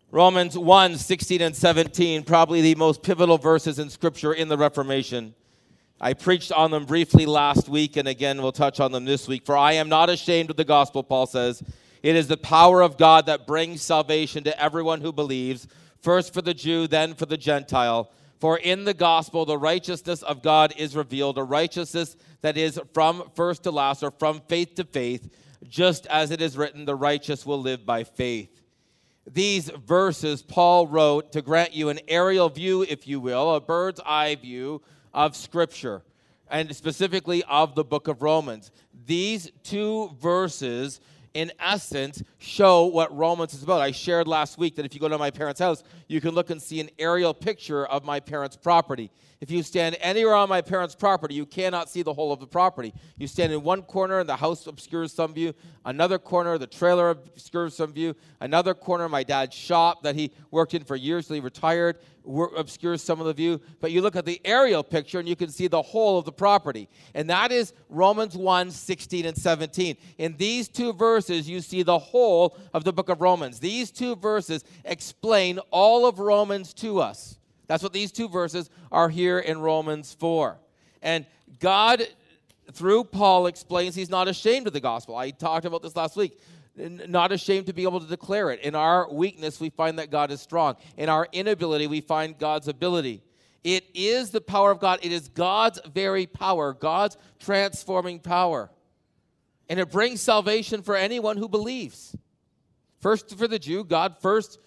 Romans 1, 16 and 17, probably the most pivotal verses in Scripture in the Reformation. I preached on them briefly last week, and again we'll touch on them this week. For I am not ashamed of the gospel, Paul says. It is the power of God that brings salvation to everyone who believes, first for the Jew, then for the Gentile. For in the gospel the righteousness of God is revealed, a righteousness that is from first to last, or from faith to faith, just as it is written, the righteous will live by faith. These verses Paul wrote to grant you an aerial view, if you will, a bird's eye view of Scripture, and specifically of the book of Romans. These two verses, in essence, show what Romans is about. I shared last week that if you go to my parents' house, you can look and see an aerial picture of my parents' property. If you stand anywhere on my parents' property, you cannot see the whole of the property. You stand in one corner, and the house obscures some view. Another corner, the trailer obscures some view. Another corner, my dad's shop that he worked in for years till he retired, obscures some of the view. But you look at the aerial picture, and you can see the whole of the property. And that is Romans 1, 16 and 17. In these two verses, you see the whole of the book of Romans. These two verses explain all of Romans to us. That's what these two verses are here in Romans 4. And God, through Paul, explains he's not ashamed of the gospel. I talked about this last week. Not ashamed to be able to declare it. In our weakness, we find that God is strong. In our inability, we find God's ability. It is the power of God. It is God's very power, God's transforming power. And it brings salvation for anyone who believes. First for the Jew, God first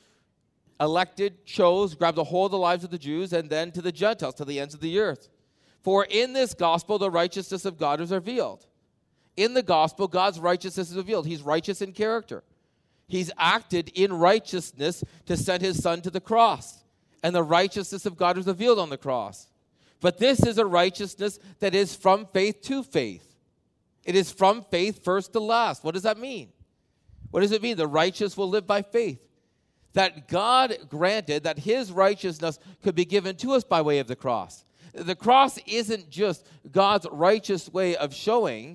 elected, chose, grabbed a hold of the lives of the Jews, and then to the Gentiles, to the ends of the earth. For in this gospel, the righteousness of God is revealed. In the gospel, God's righteousness is revealed. He's righteous in character. He's acted in righteousness to send his son to the cross. And the righteousness of God is revealed on the cross. But this is a righteousness that is from faith to faith. It is from faith first to last. What does that mean? What does it mean? The righteous will live by faith. That God granted that his righteousness could be given to us by way of the cross. The cross isn't just God's righteous way of showing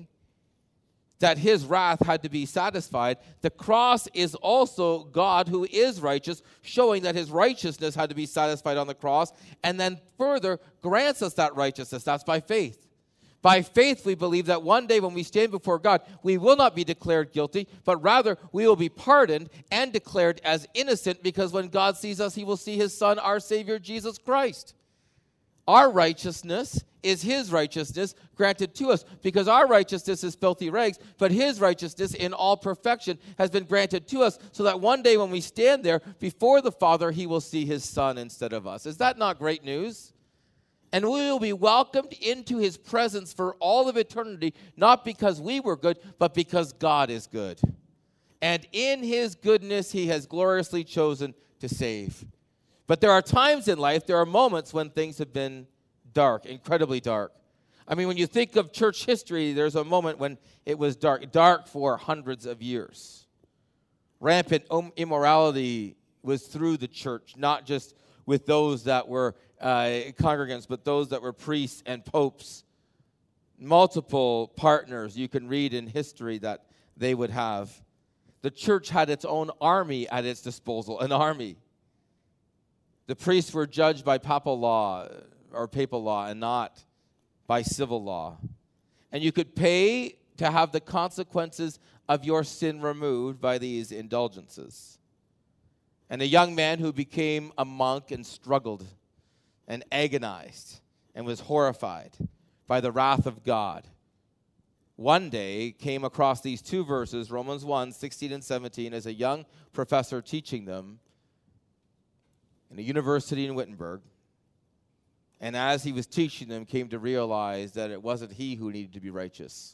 that his wrath had to be satisfied. The cross is also God, who is righteous, showing that his righteousness had to be satisfied on the cross, and then further grants us that righteousness. That's by faith. By faith, we believe that one day when we stand before God, we will not be declared guilty, but rather we will be pardoned and declared as innocent, because when God sees us, he will see his Son, our Savior, Jesus Christ. Our righteousness is his righteousness granted to us, because our righteousness is filthy rags, but his righteousness in all perfection has been granted to us, so that one day when we stand there before the Father, he will see his Son instead of us. Is that not great news? And we will be welcomed into his presence for all of eternity, not because we were good, but because God is good. And in his goodness, he has gloriously chosen to save. But there are times in life, there are moments when things have been dark, incredibly dark. I mean, when you think of church history, there's a moment when it was dark for hundreds of years. Rampant immorality was through the church, not just with those that were congregants, but those that were priests and popes. Multiple partners you can read in history that they would have. The church had its own army at its disposal, an army. The priests were judged by papal law and not by civil law. And you could pay to have the consequences of your sin removed by these indulgences. And a young man who became a monk and struggled and agonized and was horrified by the wrath of God, one day came across these two verses, Romans 1, 16 and 17, as a young professor teaching them in a university in Wittenberg. And as he was teaching them, came to realize that it wasn't he who needed to be righteous,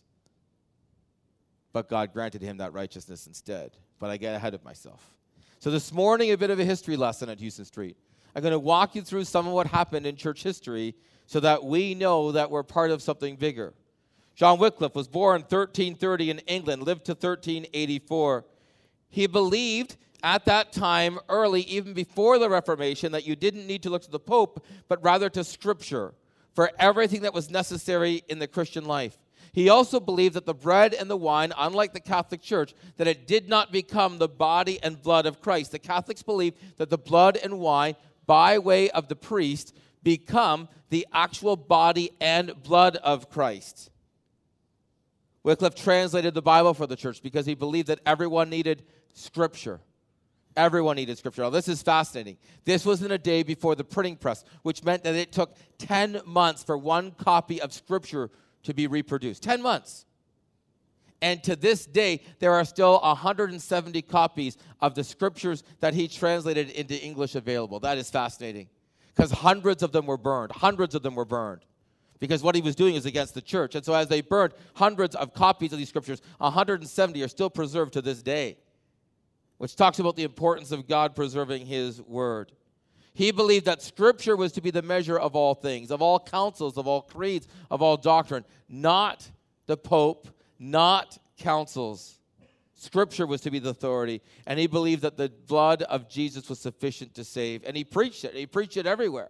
but God granted him that righteousness instead. But I get ahead of myself. So this morning, a bit of a history lesson at Houston Street. I'm going to walk you through some of what happened in church history so that we know that we're part of something bigger. John Wycliffe was born 1330 in England, lived to 1384. He believed at that time, early, even before the Reformation, that you didn't need to look to the Pope, but rather to Scripture for everything that was necessary in the Christian life. He also believed that the bread and the wine, unlike the Catholic Church, that it did not become the body and blood of Christ. The Catholics believe that the blood and wine, by way of the priest, become the actual body and blood of Christ. Wycliffe translated the Bible for the church because he believed that everyone needed Scripture. Everyone needed Scripture. Now, this is fascinating. This was in a day before the printing press, which meant that it took 10 months for one copy of Scripture to be reproduced. 10 months. And to this day, there are still 170 copies of the Scriptures that he translated into English available. That is fascinating. Because hundreds of them were burned. Hundreds of them were burned. Because what he was doing is against the church. And so as they burned hundreds of copies of these Scriptures, 170 are still preserved to this day, which talks about the importance of God preserving his word. He believed that Scripture was to be the measure of all things, of all councils, of all creeds, of all doctrine, not the Pope, not councils. Scripture was to be the authority, and he believed that the blood of Jesus was sufficient to save, and he preached it. He preached it everywhere.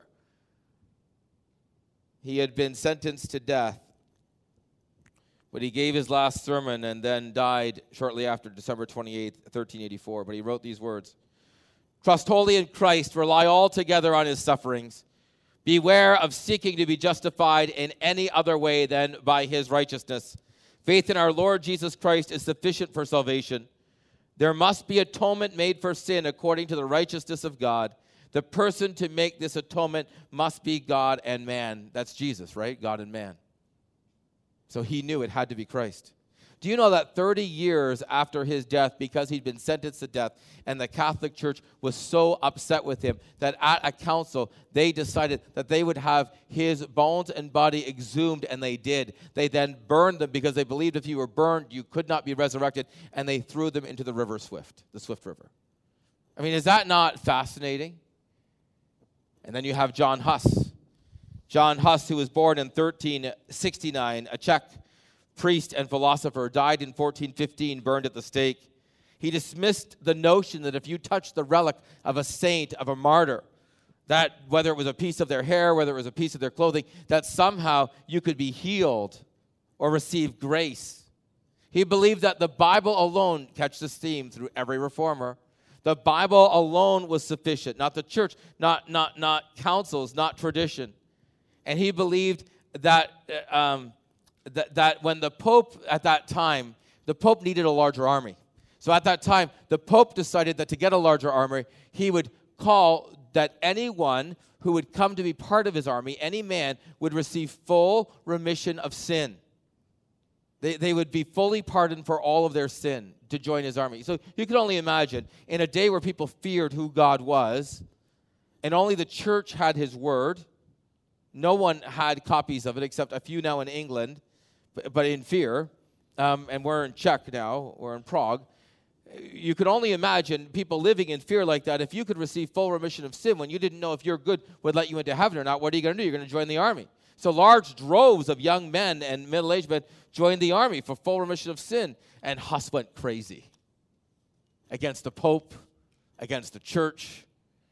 He had been sentenced to death, but he gave his last sermon and then died shortly after, December 28th, 1384. But he wrote these words: "Trust wholly in Christ, rely altogether on his sufferings. Beware of seeking to be justified in any other way than by his righteousness. Faith in our Lord Jesus Christ is sufficient for salvation. There must be atonement made for sin according to the righteousness of God. The person to make this atonement must be God and man." That's Jesus, right? God and man. So he knew it had to be Christ. Do you know that 30 years after his death, because he'd been sentenced to death, and the Catholic Church was so upset with him that at a council, they decided that they would have his bones and body exhumed, and they did. They then burned them because they believed if you were burned, you could not be resurrected, and they threw them into the river Swift, the Swift River. I mean, is that not fascinating? And then you have John Huss. John Huss, who was born in 1369, a Czech priest and philosopher, died in 1415, burned at the stake. He dismissed the notion that if you touched the relic of a saint, of a martyr, that whether it was a piece of their hair, whether it was a piece of their clothing, that somehow you could be healed or receive grace. He believed that the Bible alone, catch this theme through every reformer, the Bible alone was sufficient, not the church, not councils, not tradition. And he believed that that when the Pope at that time, the Pope needed a larger army. So at that time, the Pope decided that to get a larger army, he would call that anyone who would come to be part of his army, any man, would receive full remission of sin. They would be fully pardoned for all of their sin to join his army. So you can only imagine, in a day where people feared who God was, and only the church had his word, no one had copies of it except a few now in England, but in fear, and we're in Czech now, we're in Prague. You could only imagine people living in fear like that. If you could receive full remission of sin when you didn't know if your good would let you into heaven or not, what are you going to do? You're going to join the army. So large droves of young men and middle-aged men joined the army for full remission of sin. And Huss went crazy against the Pope, against the church.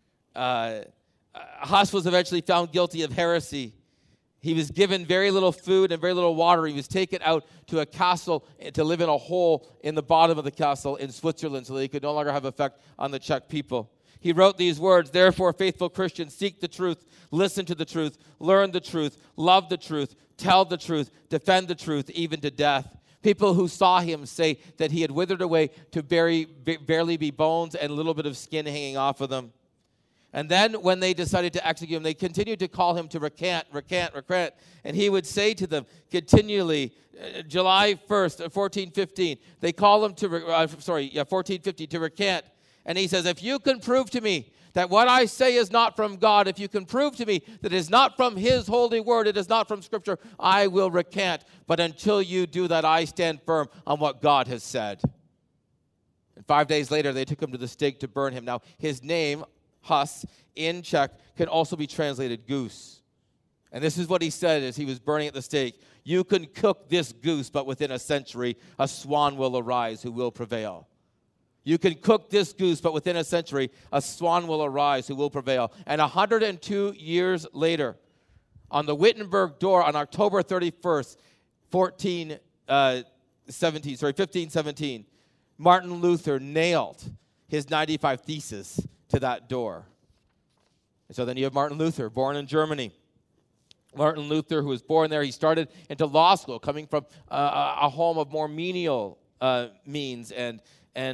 Huss was eventually found guilty of heresy. He was given very little food and very little water. He was taken out to a castle to live in a hole in the bottom of the castle in Switzerland so that he could no longer have effect on the Czech people. He wrote these words: "Therefore, faithful Christians, seek the truth, listen to the truth, learn the truth, love the truth, tell the truth, defend the truth, even to death." People who saw him say that he had withered away to barely be bones and a little bit of skin hanging off of them. And then when they decided to execute him, they continued to call him to recant. And he would say to them continually, July 1st, 1415, they call him to, 1450, to recant. And he says, if you can prove to me that what I say is not from God, if you can prove to me that it is not from his holy word, it is not from Scripture, I will recant. But until you do that, I stand firm on what God has said. And 5 days later, they took him to the stake to burn him. Now, his name, Huss, in Czech, can also be translated goose. And this is what he said as he was burning at the stake: "You can cook this goose, but within a century, a swan will arise who will prevail." You can cook this goose, but within a century, a swan will arise who will prevail. And 102 years later, on the Wittenberg door on October 31st, 1517, Martin Luther nailed his 95 Theses to that door. And so then you have Martin Luther, born in Germany. Martin Luther, who was born there, he started into law school, coming from a home of more menial means and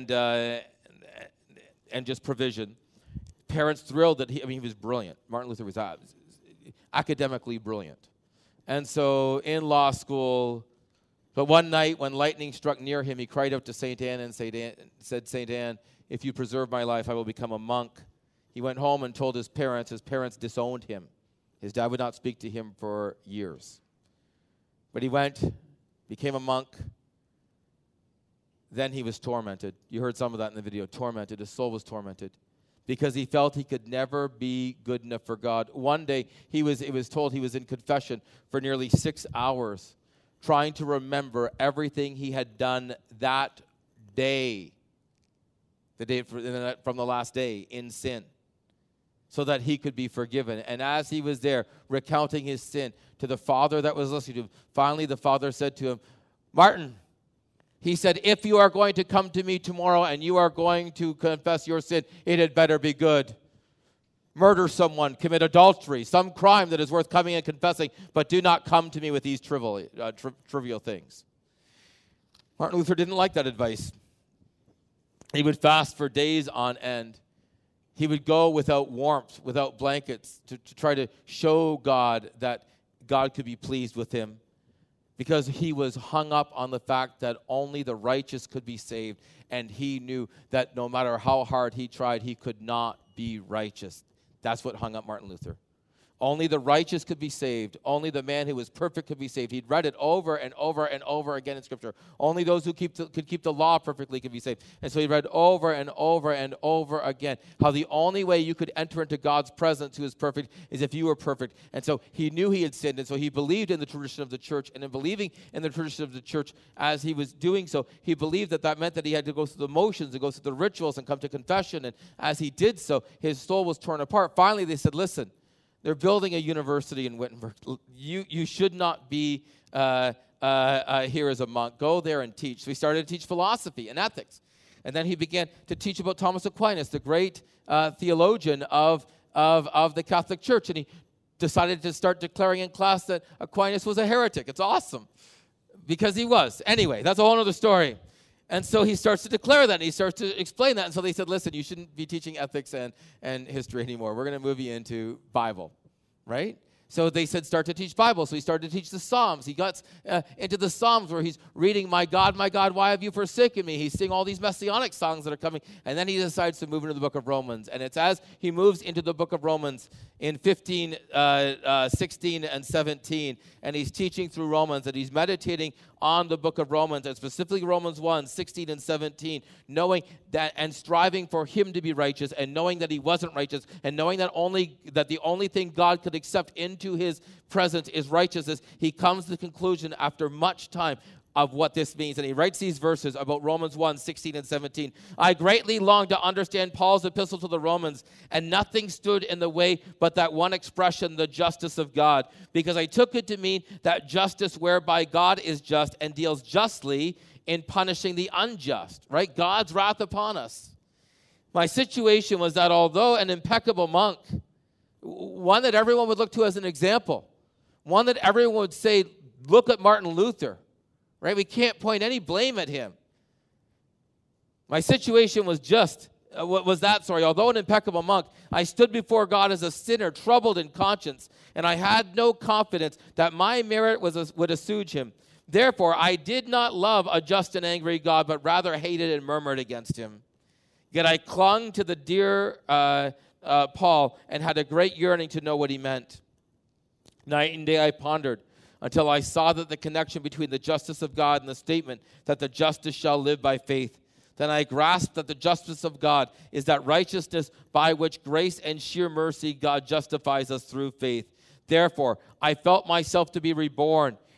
just provision. Parents thrilled that he was brilliant. Martin Luther was academically brilliant. And so in law school, but one night when lightning struck near him, he cried out to St. Anne and said, St. Anne, if you preserve my life, I will become a monk. He went home and told his parents. His parents disowned him. His dad would not speak to him for years. But he went, became a monk. Then he was tormented. You heard some of that in the video, tormented. His soul was tormented because he felt he could never be good enough for God. One day, it was told he was in confession for nearly 6 hours, trying to remember everything he had done that day, the day from the last day in sin, so that he could be forgiven. And as he was there recounting his sin to the Father that was listening to him, finally the Father said to him, Martin, he said, if you are going to come to me tomorrow and you are going to confess your sin, it had better be good. Murder someone, commit adultery, some crime that is worth coming and confessing, but do not come to me with these trivial things. Martin Luther didn't like that advice. He would fast for days on end. He would go without warmth, without blankets, to try to show God that God could be pleased with him, because he was hung up on the fact that only the righteous could be saved, and he knew that no matter how hard he tried, he could not be righteous. That's what hung up Martin Luther. Only the righteous could be saved. Only the man who was perfect could be saved. He'd read it over and over and over again in Scripture. Only those who could keep the law perfectly could be saved. And so he read over and over and over again how the only way you could enter into God's presence, who is perfect, is if you were perfect. And so he knew he had sinned, and so he believed in the tradition of the church. And in believing in the tradition of the church, as he was doing so, he believed that meant that he had to go through the motions and go through the rituals and come to confession. And as he did so, his soul was torn apart. Finally, they said, listen, they're building a university in Wittenberg. You should not be here as a monk. Go there and teach. So he started to teach philosophy and ethics. And then he began to teach about Thomas Aquinas, the great theologian of the Catholic Church. And he decided to start declaring in class that Aquinas was a heretic. It's awesome, because he was. Anyway, that's a whole other story. And so he starts to declare that, and he starts to explain that. And so they said, listen, you shouldn't be teaching ethics and history anymore. We're going to move you into Bible, right? So they said, start to teach Bible. So he started to teach the Psalms. He got into the Psalms where he's reading, my God, why have you forsaken me? He's singing all these messianic songs that are coming. And then he decides to move into the book of Romans. And it's as he moves into the book of Romans in 16 and 17, and he's teaching through Romans, and he's meditating on the book of Romans, and specifically Romans 1, 16 and 17, knowing that and striving for him to be righteous, and knowing that he wasn't righteous, and knowing that the only thing God could accept into his presence is righteousness. He comes to the conclusion after much time of what this means. And he writes these verses about Romans 1, 16 and 17. I greatly long to understand Paul's epistle to the Romans, and nothing stood in the way but that one expression, the justice of God, because I took it to mean that justice whereby God is just and deals justly in punishing the unjust, right? God's wrath upon us. My situation was that although an impeccable monk, one that everyone would look to as an example, one that everyone would say, look at Martin Luther, right? We can't point any blame at him. My situation was although an impeccable monk, I stood before God as a sinner, troubled in conscience, and I had no confidence that my merit would assuage him. Therefore, I did not love a just and angry God, but rather hated and murmured against him. Yet I clung to the dear Paul and had a great yearning to know what he meant. Night and day I pondered, until I saw that the connection between the justice of God and the statement that the justice shall live by faith. Then I grasped that the justice of God is that righteousness by which grace and sheer mercy God justifies us through faith. Therefore, I felt myself to be reborn,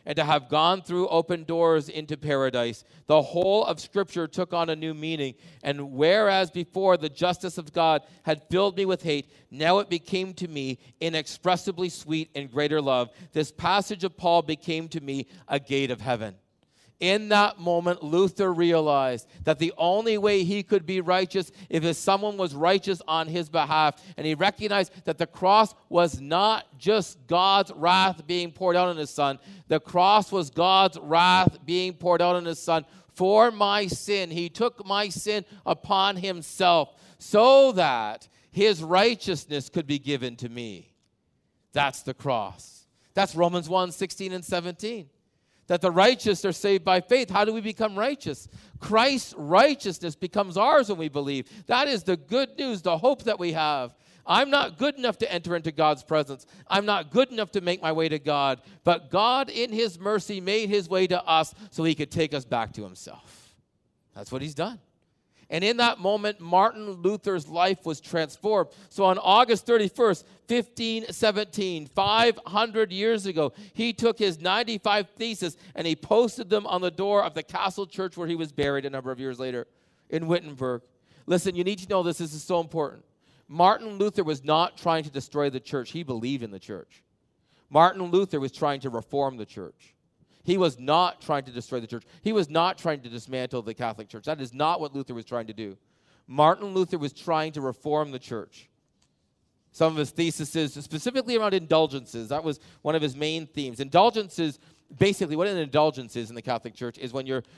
and to have gone through open doors into paradise. The whole of Scripture took on a new meaning, and whereas before the justice of God had filled me with hate, now it became to me inexpressibly sweet and greater love. This passage of Paul became to me a gate of heaven. In that moment, Luther realized that the only way he could be righteous if someone was righteous on his behalf. And he recognized that the cross was not just God's wrath being poured out on his Son. The cross was God's wrath being poured out on his Son for my sin. He took my sin upon himself so that his righteousness could be given to me. That's the cross. That's Romans 1:16 and 17. That the righteous are saved by faith. How do we become righteous? Christ's righteousness becomes ours when we believe. That is the good news, the hope that we have. I'm not good enough to enter into God's presence. I'm not good enough to make my way to God. But God, in his mercy, made his way to us so he could take us back to himself. That's what he's done. And in that moment, Martin Luther's life was transformed. So on August 31st, 1517, 500 years ago, he took his 95 theses and he posted them on the door of the castle church where he was buried a number of years later in Wittenberg. Listen, you need to know this. This is so important. Martin Luther was not trying to destroy the church. He believed in the church. Martin Luther was trying to reform the church. He was not trying to destroy the church. He was not trying to dismantle the Catholic Church. That is not what Luther was trying to do. Martin Luther was trying to reform the church. Some of his theses, specifically around indulgences, that was one of his main themes. Indulgences, basically, what an indulgence is in the Catholic Church is when you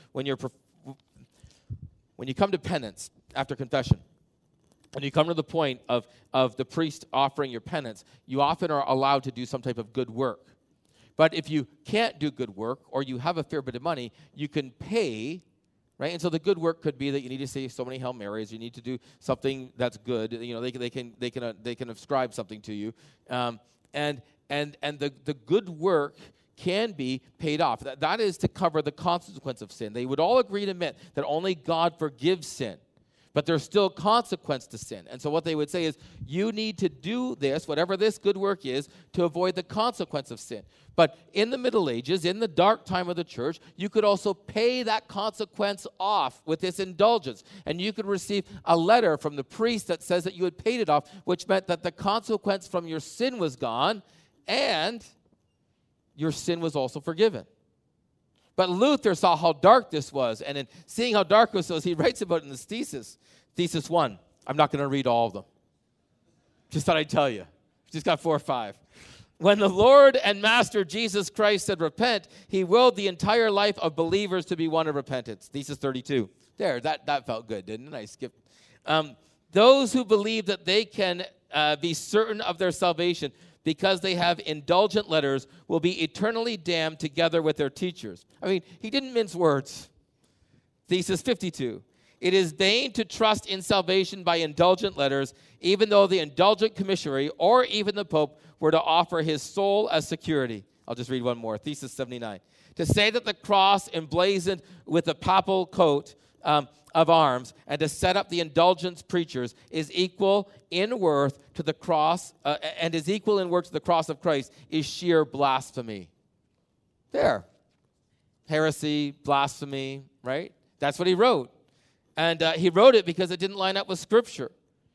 come to penance after confession, and you come to the point of the priest offering your penance, you often are allowed to do some type of good work. But if you can't do good work or you have a fair bit of money, you can pay, right? And so the good work could be that you need to say so many Hail Marys. You need to do something that's good. You know, they can ascribe something to you, and the good work can be paid off. That is to cover the consequence of sin. They would all agree and admit that only God forgives sin. But there's still consequence to sin. And so what they would say is, you need to do this, whatever this good work is, to avoid the consequence of sin. But in the Middle Ages, in the dark time of the church, you could also pay that consequence off with this indulgence. And you could receive a letter from the priest that says that you had paid it off, which meant that the consequence from your sin was gone, and your sin was also forgiven. But Luther saw how dark this was, and in seeing how dark this was, he writes about it in this thesis. Thesis 1. I'm not going to read all of them. Just thought I'd tell you. Just got 4 or 5. When the Lord and Master Jesus Christ said repent, he willed the entire life of believers to be one of repentance. Thesis 32. There, that felt good, didn't it? I skipped. Those who believe that they can be certain of their salvation because they have indulgent letters will be eternally damned together with their teachers. I mean, he didn't mince words. Thesis 52. It is vain to trust in salvation by indulgent letters, even though the indulgent commissary or even the Pope were to offer his soul as security. I'll just read one more. Thesis 79. To say that the cross emblazoned with a papal coat of arms and to set up the indulgence preachers is equal in worth to the cross and is equal in worth to the cross of Christ is sheer blasphemy. There. Heresy, blasphemy, right? That's what he wrote. And he wrote it because it didn't line up with Scripture.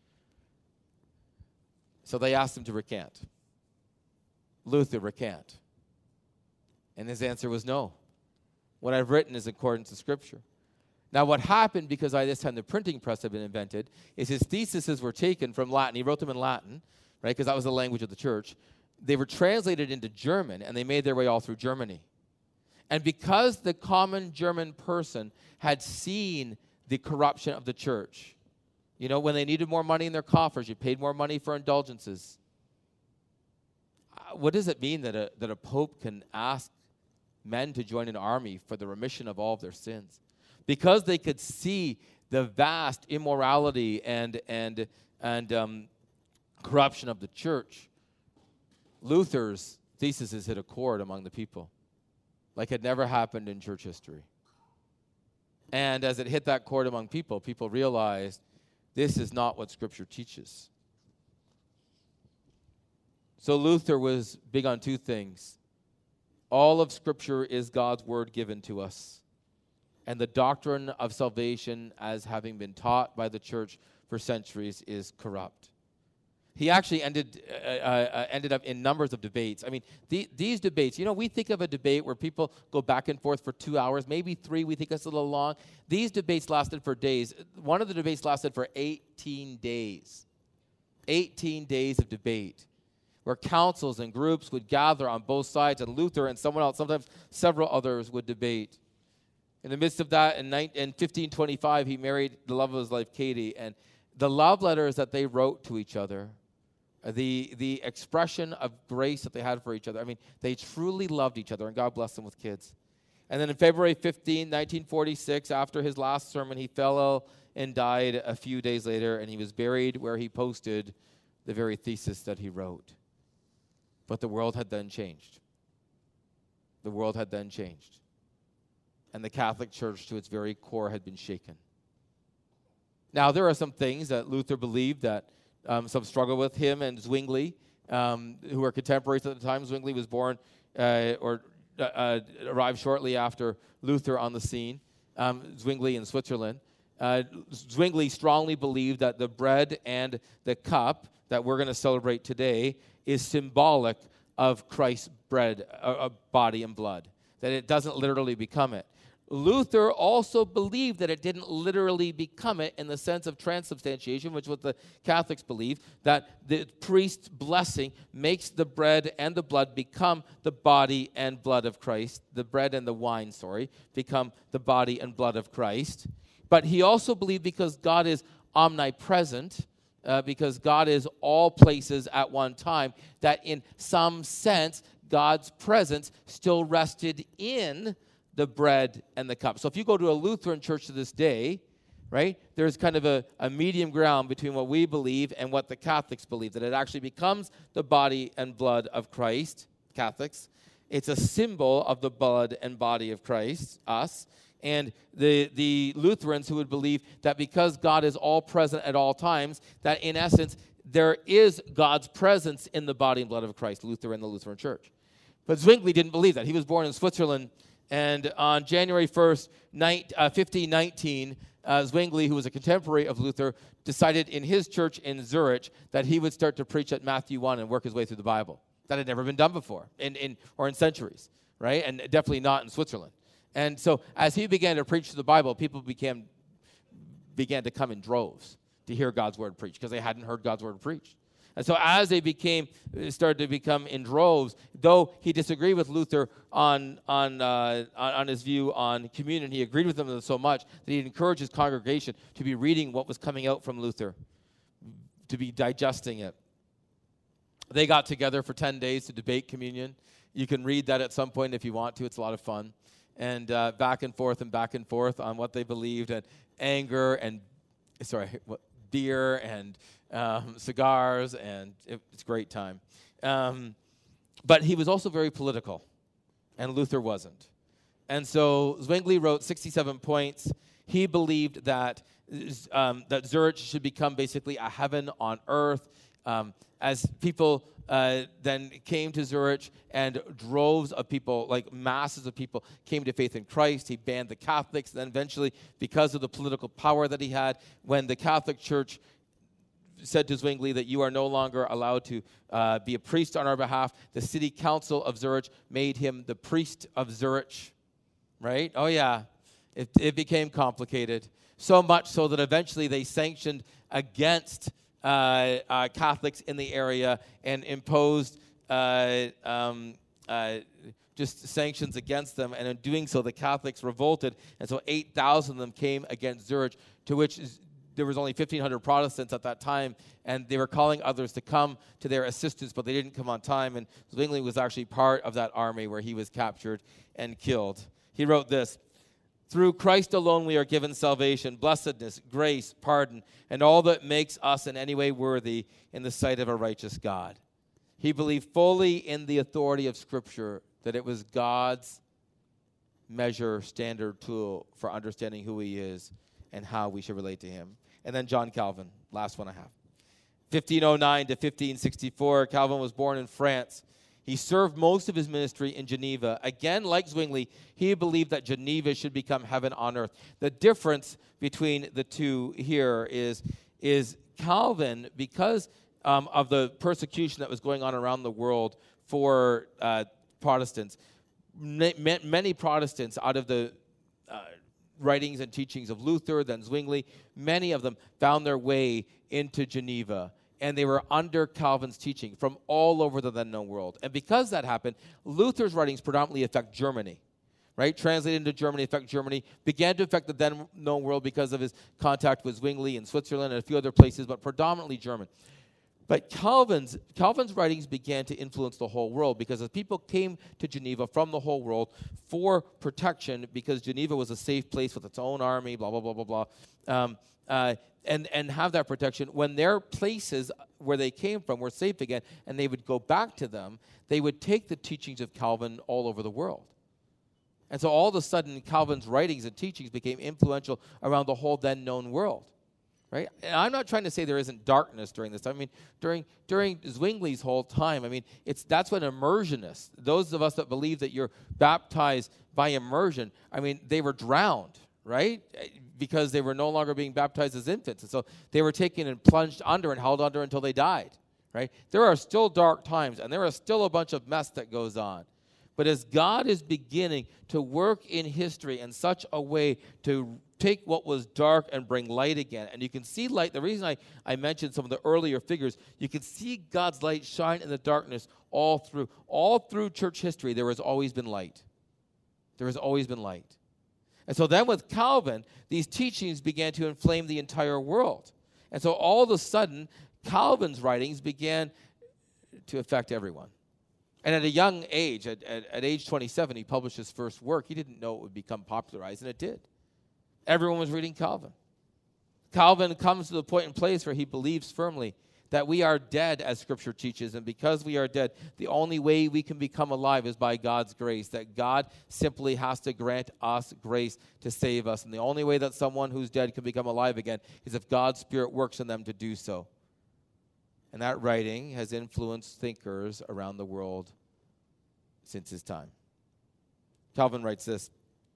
So they asked him to recant. Luther, recant. And his answer was no. What I've written is according to Scripture. Now, what happened, because by this time the printing press had been invented, is his theses were taken from Latin. He wrote them in Latin, right, because that was the language of the church. They were translated into German, and they made their way all through Germany. And because the common German person had seen the corruption of the church, you know, when they needed more money in their coffers, you paid more money for indulgences. What does it mean that a pope can ask men to join an army for the remission of all of their sins? Because they could see the vast immorality and corruption of the church, Luther's theses hit a chord among the people, like had never happened in church history. And as it hit that chord among people, people realized this is not what Scripture teaches. So Luther was big on two things: All of Scripture is God's word given to us. And the doctrine of salvation, as having been taught by the church for centuries, is corrupt. He actually ended up in numbers of debates. I mean, these debates, we think of a debate where people go back and forth for 2 hours, maybe 3, we think that's a little long. These debates lasted for days. One of the debates lasted for 18 days. 18 days of debate, where councils and groups would gather on both sides, and Luther and someone else, sometimes several others, would debate. In the midst of that, in 1525, he married the love of his life, Katie, and the love letters that they wrote to each other, the expression of grace that they had for each other. I mean, they truly loved each other, and God blessed them with kids. And then in February 15, 1946, after his last sermon, he fell ill and died a few days later, and he was buried where he posted the very thesis that he wrote. But the world had then changed. The world had then changed. And the Catholic Church, to its very core, had been shaken. Now, there are some things that Luther believed that some struggle with. Him and Zwingli, who were contemporaries at the time. Zwingli was born arrived shortly after Luther on the scene. Zwingli in Switzerland. Zwingli strongly believed that the bread and the cup that we're going to celebrate today is symbolic of Christ's bread, body and blood, that it doesn't literally become it. Luther also believed that it didn't literally become it in the sense of transubstantiation, which was what the Catholics believe, that the priest's blessing makes the bread and the blood become the body and blood of Christ. The bread and the wine, become the body and blood of Christ. But he also believed because God is omnipresent, because God is all places at one time, that in some sense, God's presence still rested in the bread and the cup. So if you go to a Lutheran church to this day, right, there's kind of a medium ground between what we believe and what the Catholics believe, that it actually becomes the body and blood of Christ, Catholics. It's a symbol of the blood and body of Christ, us. And the Lutherans who would believe that because God is all present at all times, that in essence, there is God's presence in the body and blood of Christ, Luther and the Lutheran Church. But Zwingli didn't believe that. He was born in Switzerland, and on January 1st, 1519, Zwingli, who was a contemporary of Luther, decided in his church in Zurich that he would start to preach at Matthew 1 and work his way through the Bible. That had never been done before, in centuries, right? And definitely not in Switzerland. And so as he began to preach the Bible, people began to come in droves to hear God's word preached because they hadn't heard God's word preached. And so as they started to become in droves, though he disagreed with Luther on his view on communion, he agreed with him so much that he encouraged his congregation to be reading what was coming out from Luther, to be digesting it. They got together for 10 days to debate communion. You can read that at some point if you want to. It's a lot of fun. And back and forth on what they believed, and beer and cigars, and it's a great time. But he was also very political, and Luther wasn't. And so Zwingli wrote 67 points. He believed that Zurich should become basically a heaven on earth. As people then came to Zurich, and droves of people, like masses of people, came to faith in Christ. He banned the Catholics. Then eventually, because of the political power that he had, when the Catholic Church said to Zwingli that you are no longer allowed to be a priest on our behalf, the city council of Zurich made him the priest of Zurich, right? Oh, yeah. It became complicated. So much so that eventually they sanctioned against Catholics in the area and imposed just sanctions against them. And in doing so, the Catholics revolted. And so 8,000 of them came against Zurich, to which there was only 1,500 Protestants at that time. And they were calling others to come to their assistance, but they didn't come on time. And Zwingli was actually part of that army where he was captured and killed. He wrote this: "Through Christ alone we are given salvation, blessedness, grace, pardon, and all that makes us in any way worthy in the sight of a righteous God." He believed fully in the authority of Scripture, that it was God's measure, standard, tool for understanding who he is and how we should relate to him. And then John Calvin, last one I have. 1509 to 1564, Calvin was born in France. He served most of his ministry in Geneva. Again, like Zwingli, he believed that Geneva should become heaven on earth. The difference between the two here is Calvin, because of the persecution that was going on around the world for Protestants, many Protestants out of the writings and teachings of Luther, then Zwingli, many of them found their way into Geneva. And they were under Calvin's teaching from all over the then known world. And because that happened, Luther's writings predominantly affect Germany, right? Translated into Germany, affect Germany, began to affect the then known world because of his contact with Zwingli in Switzerland and a few other places, but predominantly German. But Calvin's writings began to influence the whole world because as people came to Geneva from the whole world for protection, because Geneva was a safe place with its own army, blah, blah, blah, blah, blah, and have that protection, when their places where they came from were safe again and they would go back to them, they would take the teachings of Calvin all over the world. And so all of a sudden, Calvin's writings and teachings became influential around the whole then known world. Right? And I'm not trying to say there isn't darkness during this time. I mean, during Zwingli's whole time, I mean, that's what immersionists, those of us that believe that you're baptized by immersion, I mean, they were drowned, right? Because they were no longer being baptized as infants. And so they were taken and plunged under and held under until they died, right? There are still dark times, and there is still a bunch of mess that goes on. But as God is beginning to work in history in such a way to take what was dark and bring light again. And you can see light. The reason I mentioned some of the earlier figures, you can see God's light shine in the darkness all through church history. There has always been light. There has always been light. And so then with Calvin, these teachings began to inflame the entire world. And so all of a sudden, Calvin's writings began to affect everyone. And at a young age, at age 27, he published his first work. He didn't know it would become popularized, and it did. Everyone was reading Calvin. Calvin comes to the point and place where he believes firmly that we are dead, as Scripture teaches, and because we are dead, the only way we can become alive is by God's grace, that God simply has to grant us grace to save us. And the only way that someone who's dead can become alive again is if God's Spirit works in them to do so. And that writing has influenced thinkers around the world since his time. Calvin writes this: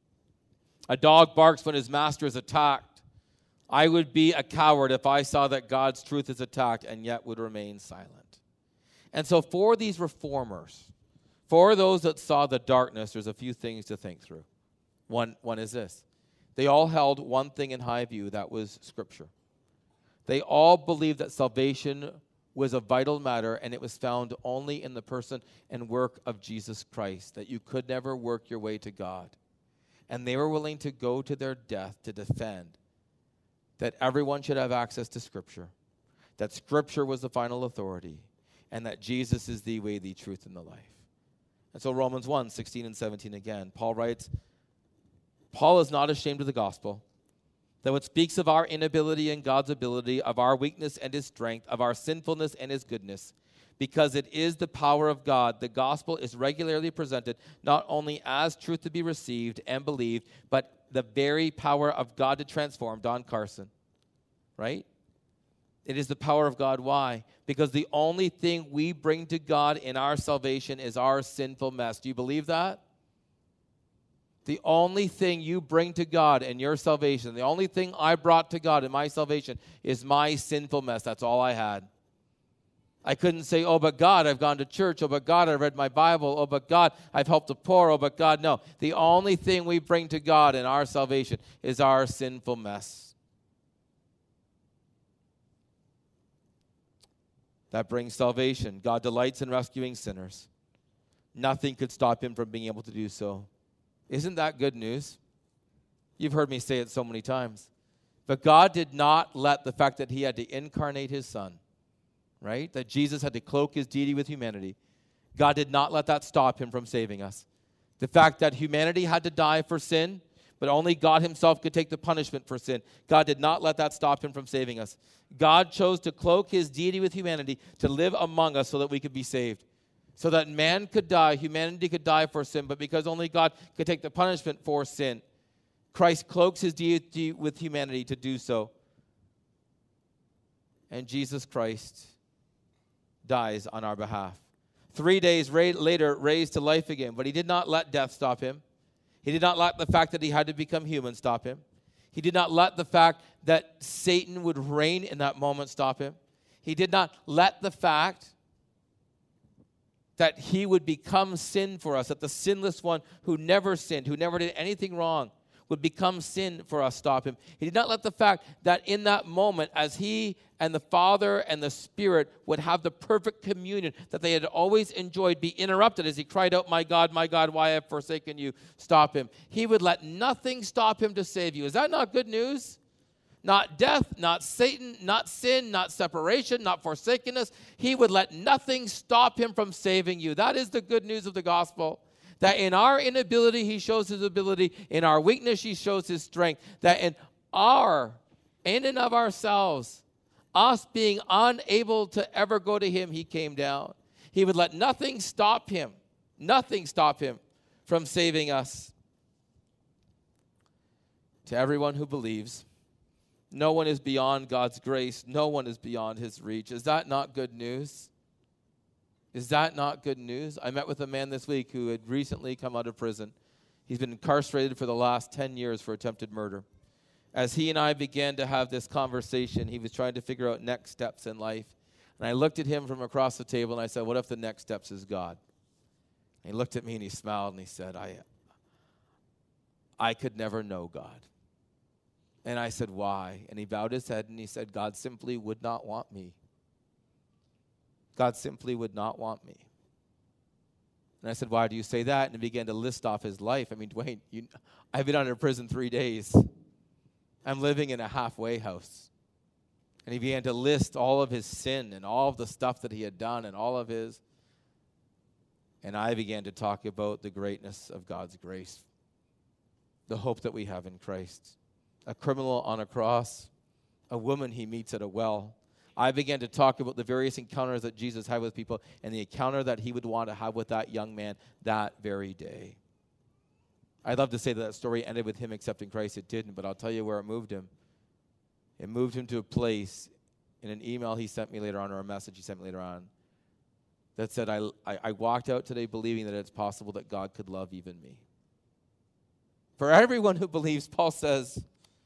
"A dog barks when his master is attacked. I would be a coward if I saw that God's truth is attacked and yet would remain silent." And so for these reformers, for those that saw the darkness, there's a few things to think through. One is this. They all held one thing in high view, that was Scripture. They all believed that salvation was a vital matter, and it was found only in the person and work of Jesus Christ, that you could never work your way to God. And they were willing to go to their death to defend that everyone should have access to Scripture, that Scripture was the final authority, and that Jesus is the way, the truth, and the life. And so Romans 1, 16 and 17 again, Paul writes, "Paul is not ashamed of the gospel, though it speaks of our inability and God's ability, of our weakness and his strength, of our sinfulness and his goodness. Because it is the power of God, the gospel is regularly presented, not only as truth to be received and believed, but the very power of God to transform." Don Carson, right? It is the power of God. Why? Because the only thing we bring to God in our salvation is our sinful mess. Do you believe that? The only thing you bring to God in your salvation, the only thing I brought to God in my salvation is my sinful mess. That's all I had. I couldn't say, "Oh, but God, I've gone to church. Oh, but God, I read my Bible. Oh, but God, I've helped the poor. Oh, but God," no. The only thing we bring to God in our salvation is our sinful mess. That brings salvation. God delights in rescuing sinners. Nothing could stop him from being able to do so. Isn't that good news? You've heard me say it so many times. But God did not let the fact that he had to incarnate his son, right? That Jesus had to cloak his deity with humanity. God did not let that stop him from saving us. The fact that humanity had to die for sin, but only God himself could take the punishment for sin. God did not let that stop him from saving us. God chose to cloak his deity with humanity to live among us so that we could be saved. So that man could die, humanity could die for sin, but because only God could take the punishment for sin, Christ cloaks his deity with humanity to do so. And Jesus Christ dies on our behalf. 3 days later raised to life again. But he did not let death stop him. He did not let the fact that he had to become human stop him. He did not let the fact that Satan would reign in that moment stop him. He did not let the fact that he would become sin for us, that the sinless one who never sinned, who never did anything wrong, would become sin for us stop him. He did not let the fact that in that moment, as he and the Father and the Spirit would have the perfect communion that they had always enjoyed be interrupted as he cried out, my God, why have I forsaken you?" Stop him. He would let nothing stop him to save you. Is that not good news? Not death, not Satan, not sin, not separation, not forsakenness. He would let nothing stop him from saving you. That is the good news of the gospel. That in our inability, he shows his ability. In our weakness, he shows his strength. That in and of ourselves, us being unable to ever go to him, he came down. He would let nothing stop him from saving us. To everyone who believes, no one is beyond God's grace. No one is beyond his reach. Is that not good news? Is that not good news? I met with a man this week who had recently come out of prison. He's been incarcerated for the last 10 years for attempted murder. As he and I began to have this conversation, he was trying to figure out next steps in life. And I looked at him from across the table and I said, "What if the next steps is God?" And he looked at me and he smiled and he said, I could never know God. And I said, "Why?" And he bowed his head and he said, "God simply would not want me. God simply would not want me." And I said, "Why do you say that?" And he began to list off his life. I mean, Dwayne, I've been out of prison 3 days. I'm living in a halfway house. And he began to list all of his sin and all of the stuff that he had done and all of his. And I began to talk about the greatness of God's grace, the hope that we have in Christ. A criminal on a cross, a woman he meets at a well. I began to talk about the various encounters that Jesus had with people and the encounter that he would want to have with that young man that very day. I'd love to say that story ended with him accepting Christ. It didn't, but I'll tell you where it moved him. It moved him to a place in an email he sent me later on, or a message he sent me later on, that said, I walked out today believing that it's possible that God could love even me. For everyone who believes, Paul says,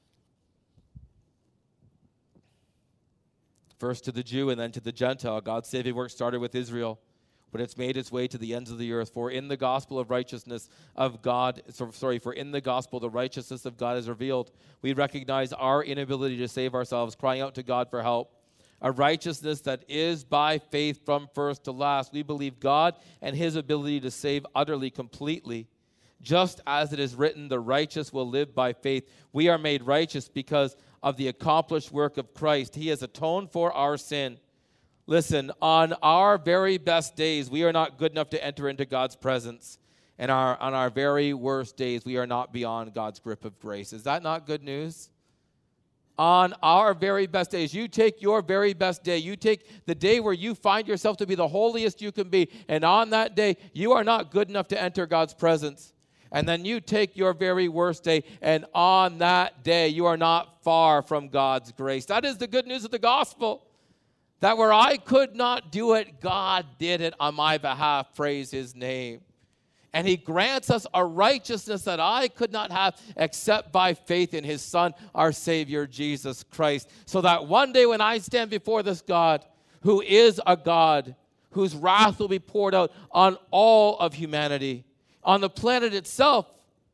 first to the Jew and then to the Gentile, God's saving work started with Israel, but it's made its way to the ends of the earth. For in the gospel of righteousness of God, for in the gospel the righteousness of God is revealed. We recognize our inability to save ourselves, crying out to God for help. A righteousness that is by faith from first to last. We believe God and his ability to save utterly, completely. Just as it is written, the righteous will live by faith. We are made righteous because of the accomplished work of Christ. He has atoned for our sin. Listen, on our very best days, we are not good enough to enter into God's presence. And on our very worst days, we are not beyond God's grip of grace. Is that not good news? On our very best days, you take your very best day. You take the day where you find yourself to be the holiest you can be. And on that day, you are not good enough to enter God's presence. And then you take your very worst day, and on that day, you are not far from God's grace. That is the good news of the gospel. That where I could not do it, God did it on my behalf. Praise his name. And he grants us a righteousness that I could not have except by faith in his Son, our Savior, Jesus Christ. So that one day when I stand before this God, who is a God, whose wrath will be poured out on all of humanity, on the planet itself,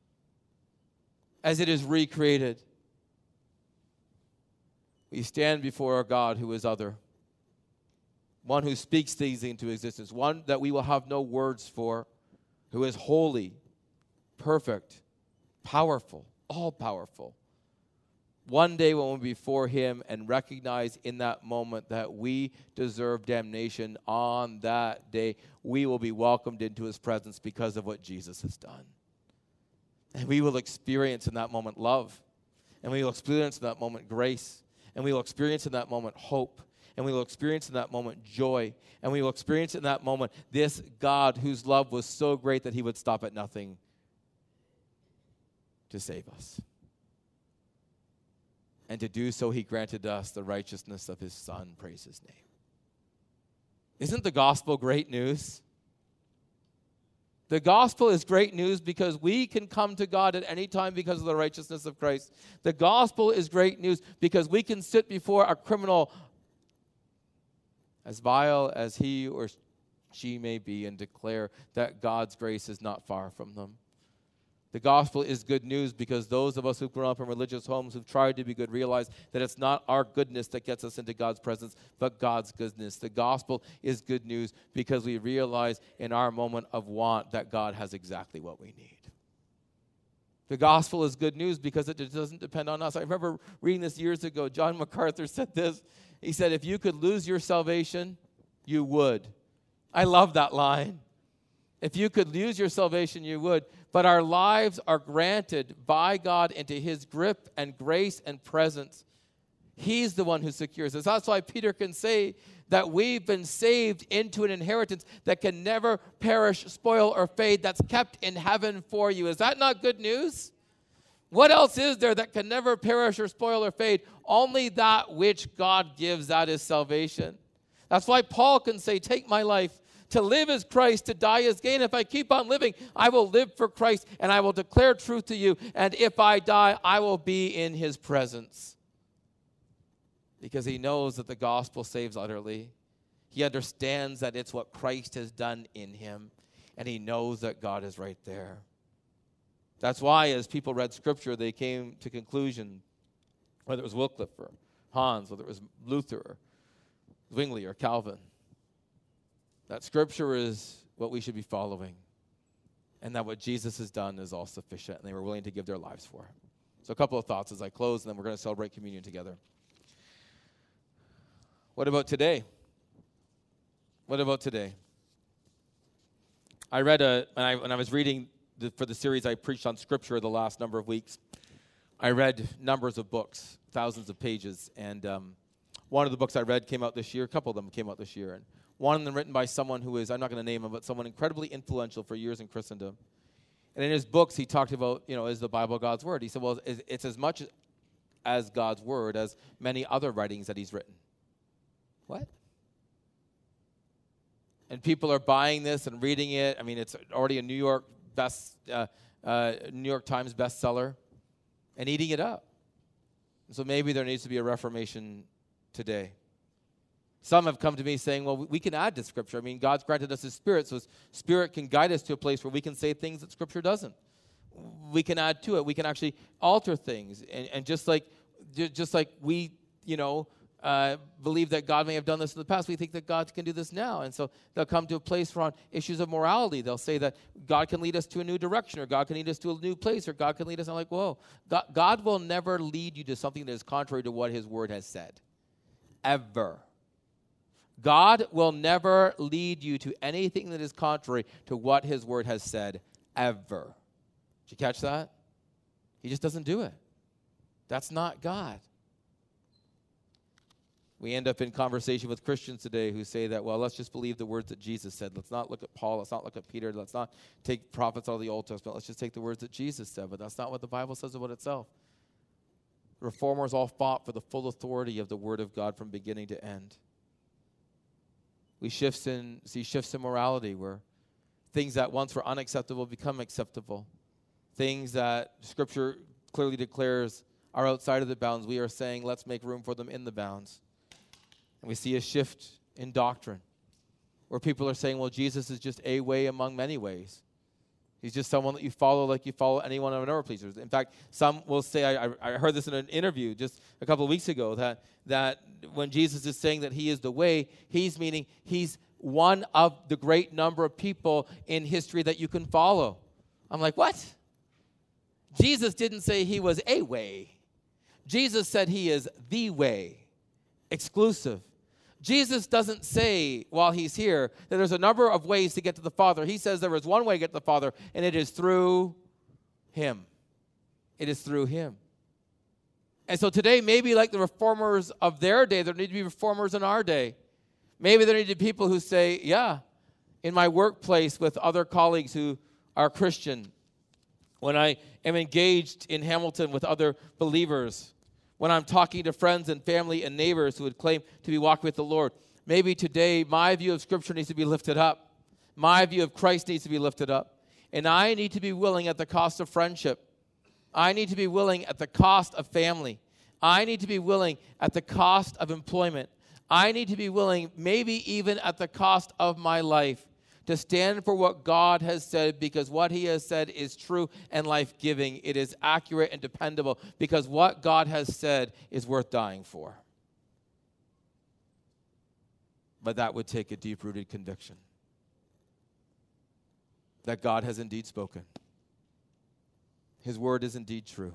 as it is recreated, we stand before a God who is other. One who speaks things into existence. One that we will have no words for. Who is holy, perfect, powerful, all-powerful. One day when we'll be before him and recognize in that moment that we deserve damnation, on that day we will be welcomed into his presence because of what Jesus has done. And we will experience in that moment love. And we will experience in that moment grace. And we will experience in that moment hope. And we will experience in that moment joy. And we will experience in that moment this God whose love was so great that he would stop at nothing to save us. And to do so, he granted us the righteousness of his Son. Praise his name. Isn't the gospel great news? The gospel is great news because we can come to God at any time because of the righteousness of Christ. The gospel is great news because we can sit before a criminal, as vile as he or she may be, and declare that God's grace is not far from them. The gospel is good news because those of us who've grown up in religious homes who've tried to be good realize that it's not our goodness that gets us into God's presence, but God's goodness. The gospel is good news because we realize in our moment of want that God has exactly what we need. The gospel is good news because it doesn't depend on us. I remember reading this years ago. John MacArthur said this. He said, if you could lose your salvation, you would. I love that line. If you could lose your salvation, you would. But our lives are granted by God into his grip and grace and presence. He's the one who secures us. That's why Peter can say that we've been saved into an inheritance that can never perish, spoil, or fade, that's kept in heaven for you. Is that not good news? What else is there that can never perish or spoil or fade? Only that which God gives, that is salvation. That's why Paul can say, take my life. To live is Christ, to die is gain. If I keep on living, I will live for Christ, and I will declare truth to you. And if I die, I will be in his presence. Because he knows that the gospel saves utterly. He understands that it's what Christ has done in him, and he knows that God is right there. That's why, as people read Scripture, they came to conclusion, whether it was Wycliffe or Hans, whether it was Luther or Zwingli or Calvin, that Scripture is what we should be following, and that what Jesus has done is all sufficient, and they were willing to give their lives for it. So a couple of thoughts as I close, and then we're going to celebrate communion together. What about today? What about today? I read when I was reading for the series I preached on Scripture the last number of weeks, I read numbers of books, thousands of pages, and one of the books I read came out this year. A couple of them came out this year, and one of them written by someone who is, I'm not going to name him, but someone incredibly influential for years in Christendom. And in his books, he talked about, is the Bible God's Word? He said, well, it's as much as God's Word as many other writings that he's written. What? And people are buying this and reading it. I mean, it's already a New York Times bestseller, and eating it up. And so maybe there needs to be a reformation today. Some have come to me saying, well, we can add to Scripture. I mean, God's granted us his Spirit, so his Spirit can guide us to a place where we can say things that Scripture doesn't. We can add to it. We can actually alter things. And just like we, believe that God may have done this in the past, we think that God can do this now. And so they'll come to a place where on issues of morality, they'll say that God can lead us to a new direction, or God can lead us to a new place, or God can lead us. I'm like, whoa. God will never lead you to something that is contrary to what his word has said. Ever. God will never lead you to anything that is contrary to what his word has said, ever. Did you catch that? He just doesn't do it. That's not God. We end up in conversation with Christians today who say that, well, let's just believe the words that Jesus said. Let's not look at Paul. Let's not look at Peter. Let's not take prophets out of the Old Testament. Let's just take the words that Jesus said. But that's not what the Bible says about itself. Reformers all fought for the full authority of the word of God from beginning to end. We see shifts in morality where things that once were unacceptable become acceptable. Things that Scripture clearly declares are outside of the bounds. We are saying, let's make room for them in the bounds. And we see a shift in doctrine where people are saying, well, Jesus is just a way among many ways. He's just someone that you follow like you follow any one of our pleasers. In fact, some will say, I heard this in an interview just a couple of weeks ago, that when Jesus is saying that he is the way, he's meaning he's one of the great number of people in history that you can follow. I'm like, what? Jesus didn't say he was a way. Jesus said he is the way, exclusive. Jesus doesn't say while he's here that there's a number of ways to get to the Father. He says there is one way to get to the Father, and it is through him. It is through him. And so today, maybe like the reformers of their day, there need to be reformers in our day. Maybe there need to be people who say, yeah, in my workplace with other colleagues who are Christian, when I am engaged in Hamilton with other believers, when I'm talking to friends and family and neighbors who would claim to be walking with the Lord. Maybe today my view of Scripture needs to be lifted up. My view of Christ needs to be lifted up. And I need to be willing at the cost of friendship. I need to be willing at the cost of family. I need to be willing at the cost of employment. I need to be willing, maybe even at the cost of my life, to stand for what God has said, because what he has said is true and life-giving. It is accurate and dependable, because what God has said is worth dying for. But that would take a deep-rooted conviction that God has indeed spoken. His word is indeed true.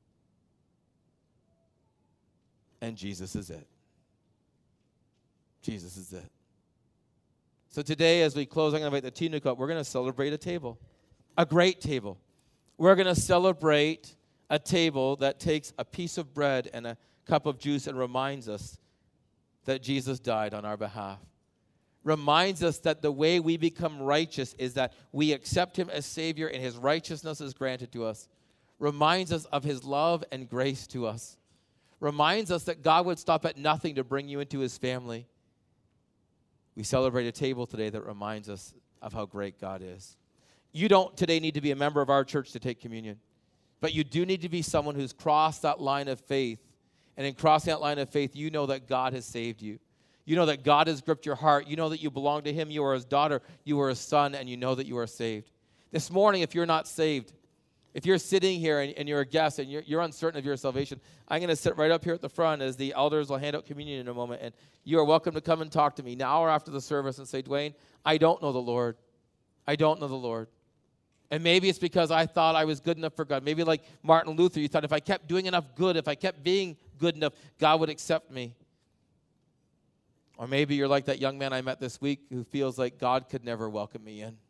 And Jesus is it. Jesus is it. So today, as we close, I'm going to invite the team to come up. We're going to celebrate a table, a great table. We're going to celebrate a table that takes a piece of bread and a cup of juice and reminds us that Jesus died on our behalf. Reminds us that the way we become righteous is that we accept him as Savior and his righteousness is granted to us. Reminds us of his love and grace to us. Reminds us that God would stop at nothing to bring you into his family. We celebrate a table today that reminds us of how great God is. You don't today need to be a member of our church to take communion, but you do need to be someone who's crossed that line of faith. And in crossing that line of faith, you know that God has saved you. You know that God has gripped your heart. You know that you belong to him. You are his daughter. You are his son, and you know that you are saved. This morning, if you're not saved, if you're sitting here and you're a guest and you're uncertain of your salvation, I'm going to sit right up here at the front as the elders will hand out communion in a moment. And you are welcome to come and talk to me now or after the service and say, Dwayne, I don't know the Lord. I don't know the Lord. And maybe it's because I thought I was good enough for God. Maybe like Martin Luther, you thought if I kept doing enough good, if I kept being good enough, God would accept me. Or maybe you're like that young man I met this week who feels like God could never welcome me in.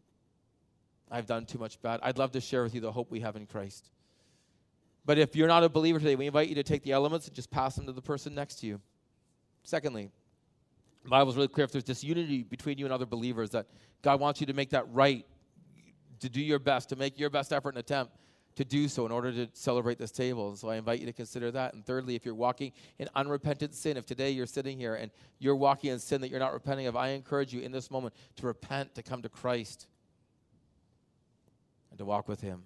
I've done too much bad. I'd love to share with you the hope we have in Christ. But if you're not a believer today, we invite you to take the elements and just pass them to the person next to you. Secondly, the Bible's really clear if there's disunity between you and other believers, that God wants you to make that right, to do your best, to make your best effort and attempt to do so in order to celebrate this table. And so I invite you to consider that. And thirdly, if you're walking in unrepentant sin, if today you're sitting here and you're walking in sin that you're not repenting of, I encourage you in this moment to repent, to come to Christ, and to walk with him.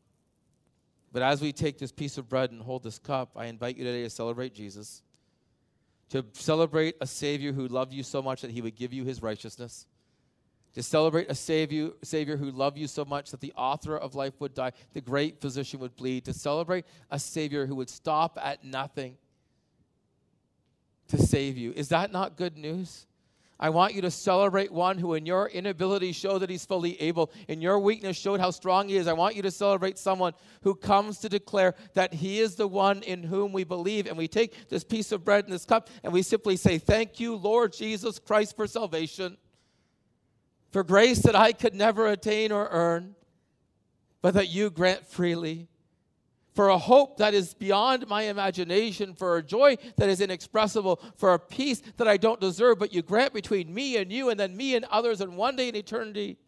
But as we take this piece of bread and hold this cup, I invite you today to celebrate Jesus, to celebrate a Savior who loved you so much that he would give you his righteousness, to celebrate a Savior who loved you so much that the author of life would die, the great physician would bleed, to celebrate a Savior who would stop at nothing to save you. Is that not good news? I want you to celebrate one who in your inability showed that he's fully able, in your weakness showed how strong he is. I want you to celebrate someone who comes to declare that he is the one in whom we believe. And we take this piece of bread and this cup and we simply say, thank you, Lord Jesus Christ, for salvation, for grace that I could never attain or earn, but that you grant freely, for a hope that is beyond my imagination, for a joy that is inexpressible, for a peace that I don't deserve, but you grant between me and you, and then me and others, and one day in eternity,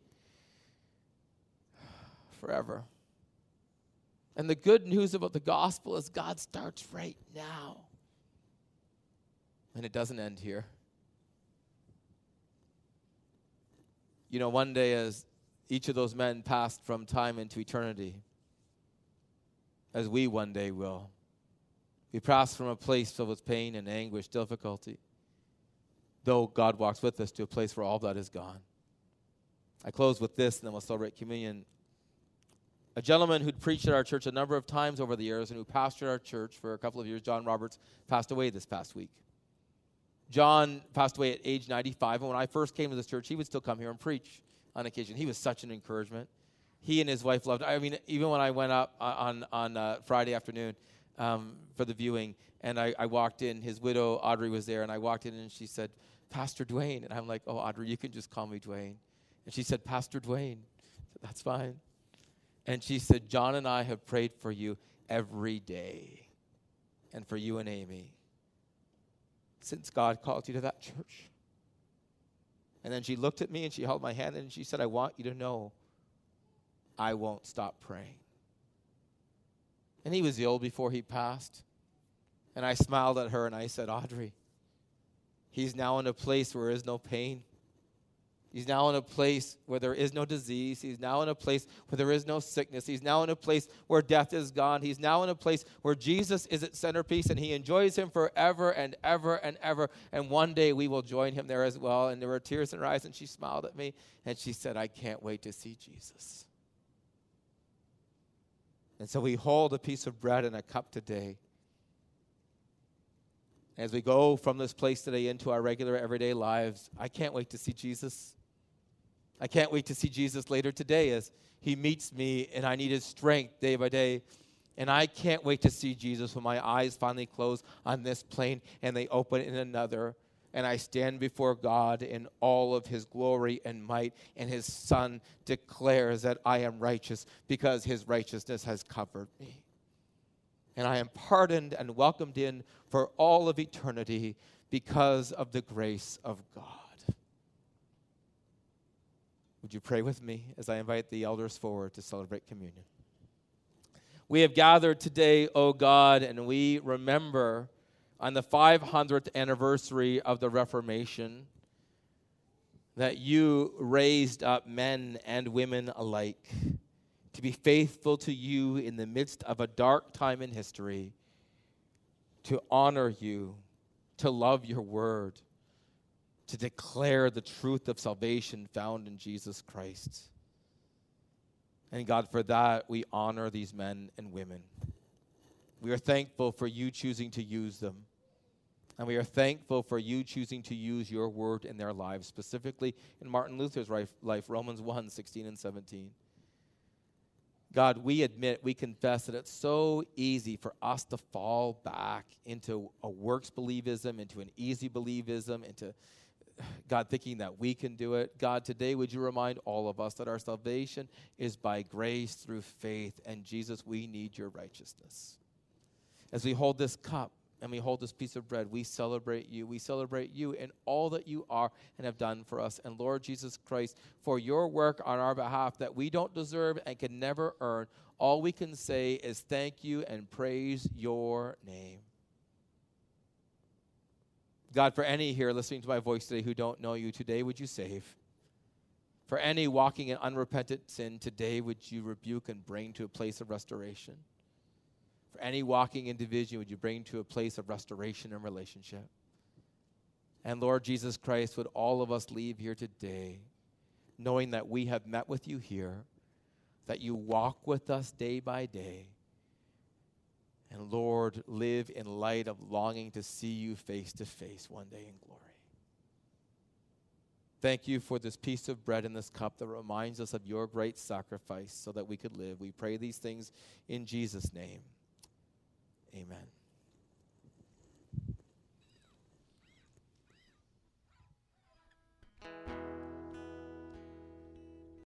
forever. And the good news about the gospel is God starts right now. And it doesn't end here. You know, one day as each of those men passed from time into eternity, as we one day will, we pass from a place filled with pain and anguish, difficulty, though God walks with us, to a place where all that is gone. I close with this, and then we'll celebrate communion. A gentleman who'd preached at our church a number of times over the years and who pastored our church for a couple of years, John Roberts, passed away this past week. John passed away at age 95, and when I first came to this church, he would still come here and preach on occasion. He was such an encouragement. He and his wife loved, I mean, even when I went up on Friday afternoon for the viewing, and I walked in, his widow, Audrey, was there, and I walked in, and she said, Pastor Dwayne. And I'm like, oh, Audrey, you can just call me Dwayne. And she said, Pastor Dwayne. I said, that's fine. And she said, John and I have prayed for you every day, and for you and Amy, since God called you to that church. And then she looked at me, and she held my hand, and she said, I want you to know I won't stop praying. And he was ill before he passed. And I smiled at her and I said, Audrey, he's now in a place where there is no pain. He's now in a place where there is no disease. He's now in a place where there is no sickness. He's now in a place where death is gone. He's now in a place where Jesus is its centerpiece, and he enjoys him forever and ever and ever. And one day we will join him there as well. And there were tears in her eyes, and she smiled at me, and she said, I can't wait to see Jesus. And so we hold a piece of bread and a cup today. As we go from this place today into our regular everyday lives, I can't wait to see Jesus. I can't wait to see Jesus later today as he meets me and I need his strength day by day. And I can't wait to see Jesus when my eyes finally close on this plane and they open in another. And I stand before God in all of his glory and might. And his Son declares that I am righteous because his righteousness has covered me. And I am pardoned and welcomed in for all of eternity because of the grace of God. Would you pray with me as I invite the elders forward to celebrate communion? We have gathered today, O God, and we remember on the 500th anniversary of the Reformation that you raised up men and women alike to be faithful to you in the midst of a dark time in history, to honor you, to love your word, to declare the truth of salvation found in Jesus Christ. And God, for that, we honor these men and women. We are thankful for you choosing to use them. And we are thankful for you choosing to use your word in their lives, specifically in Martin Luther's life, Romans 1, 16 and 17. God, we admit, we confess that it's so easy for us to fall back into a works believism, into an easy believism, into God, thinking that we can do it. God, today would you remind all of us that our salvation is by grace through faith, and Jesus, we need your righteousness. As we hold this cup and we hold this piece of bread, we celebrate you. We celebrate you in all that you are and have done for us. And Lord Jesus Christ, for your work on our behalf that we don't deserve and can never earn, all we can say is thank you and praise your name. God, for any here listening to my voice today who don't know you, today would you save? For any walking in unrepentant sin, today would you rebuke and bring to a place of restoration? For any walking in division, would you bring to a place of restoration and relationship? And Lord Jesus Christ, would all of us leave here today knowing that we have met with you here, that you walk with us day by day, and Lord, live in light of longing to see you face to face one day in glory. Thank you for this piece of bread and this cup that reminds us of your great sacrifice so that we could live. We pray these things in Jesus' name. Amen.